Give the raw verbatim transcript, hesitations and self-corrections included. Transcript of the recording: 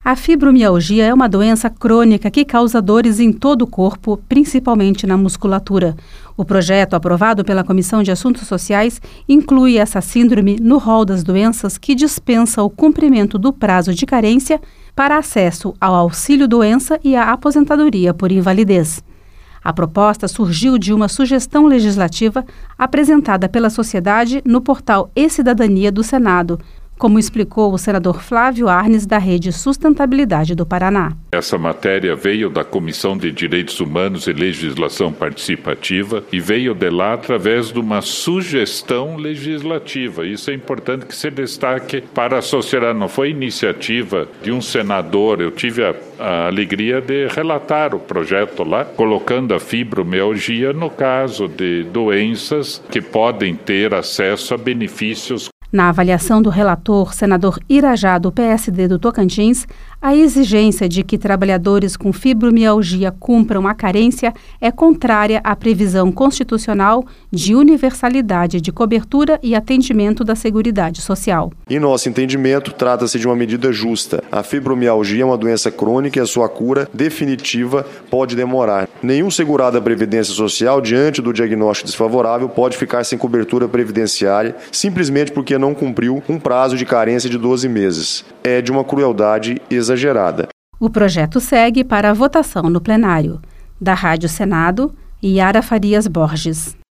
A fibromialgia é uma doença crônica que causa dores em todo o corpo, principalmente na musculatura. O projeto, aprovado pela Comissão de Assuntos Sociais, inclui essa síndrome no rol das doenças que dispensa o cumprimento do prazo de carência para acesso ao auxílio-doença e à aposentadoria por invalidez. A proposta surgiu de uma sugestão legislativa apresentada pela sociedade no portal E-Cidadania do Senado, como explicou o senador Flávio Arnes, da Rede Sustentabilidade do Paraná. Essa matéria veio da Comissão de Direitos Humanos e Legislação Participativa e veio de lá através de uma sugestão legislativa. Isso é importante que se destaque para a sociedade. Não foi iniciativa de um senador. Eu tive a, a alegria de relatar o projeto lá, colocando a fibromialgia no caso de doenças que podem ter acesso a benefícios. Na avaliação do relator, senador Irajá, do P S D do Tocantins, a exigência de que trabalhadores com fibromialgia cumpram a carência é contrária à previsão constitucional de universalidade de cobertura e atendimento da Seguridade Social. Em nosso entendimento, trata-se de uma medida justa. A fibromialgia é uma doença crônica e a sua cura definitiva pode demorar. Nenhum segurado da Previdência Social, diante do diagnóstico desfavorável, pode ficar sem cobertura previdenciária simplesmente porque não cumpriu um prazo de carência de doze meses. É de uma crueldade exagerada. O projeto segue para a votação no plenário. Da Rádio Senado, Yara Farias Borges.